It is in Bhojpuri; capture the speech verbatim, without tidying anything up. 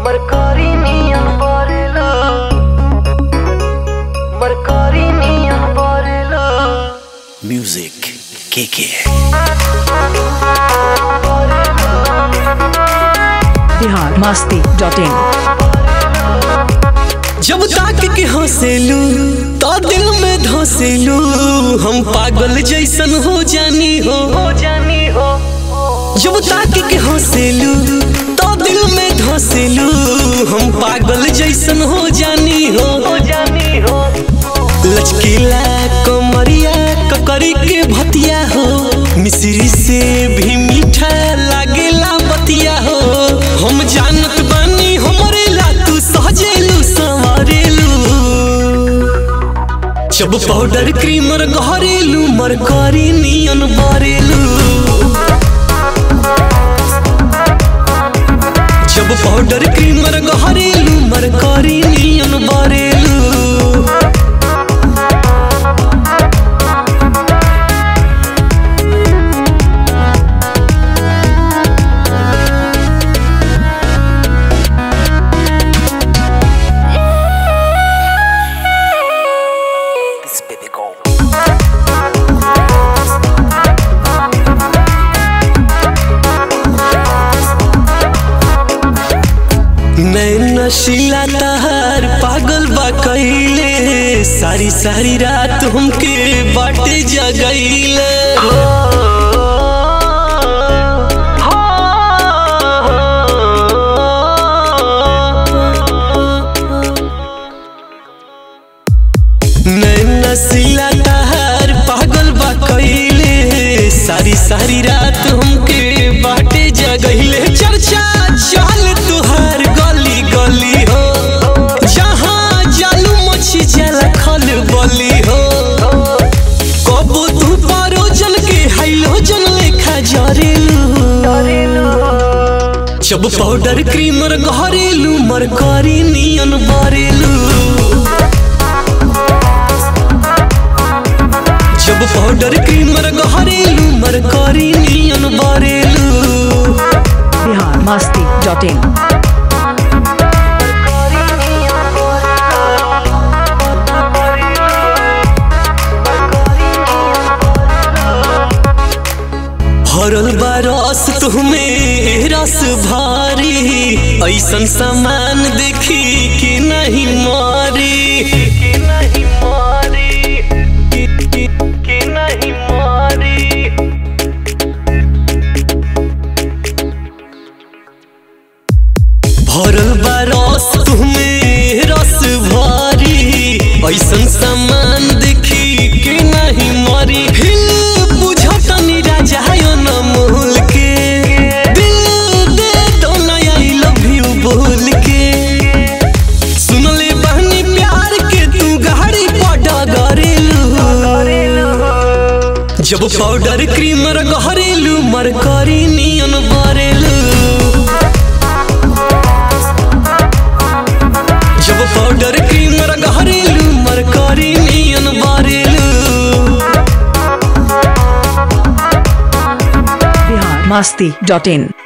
Mercari nian barela, Mercari nian barela. Music K K Bihar Masti dot in. जब ताक के हंसेलू तो दिल में धंसेलू, हम पागल जैसन हो जानी हो हो जानी हो। जब ताक के हंसेलू तो दिल में धंसेलू, हम पागल जैसन हो जानी हो हो जानी हो। लचकीला कमरिया ककरी के भतिया हो, मिश्री से भी मीठा लागेला बतिया हो। हम जानत बानी हमरे ला तू सहजेलू संवारेलू, जब पाउडर क्रीमर घरेलू मरकरी नियन बारेलू। जब पाउडर क्रीमर घरेलू मरकरी नियन बारेलू। नशीला तहार पागल बा कइले, सारी सारी रात हमके बाटे जगइले। नशीला तहार पागल बा कइले, सारी सारी रात हमके बाटे जगइले। चर्चा चल तुहार गली गली हो, जहाँ जालू मछी जला खल बली हो। कबो तू परोजन के हाइलोजन लेखा जरेलू, जब पाउडर क्रीमर घरेलू मरकरी नियन बारेलू। जब पाउडर क्रीमर घरेलू मरकरी नियन बारेलू। बिहार मस्ती डॉट इन। भरल बा रस तुम्हें रस भारी, ऐसन सामान देखी कि नहीं मारी, कि नहीं मारी, कि, कि नहीं मारी। भरल बा रस तुम्हें रस भारी, ऐसन सामान देखी कि नहीं मारी। हिल बुझतनी राजा न मोल के, दिल दे दो ना आई लव यू बोल के। सुनले बहनी प्यार के तू गाड़ी पड़ा गरेलू, जब पाउडर क्रीमर घरेलू मरकरी नियन बारेलू। जब पाउडर क्रीमर घरेलू मरकरी नियन बारेलू। बिहार मस्ती डॉट इन।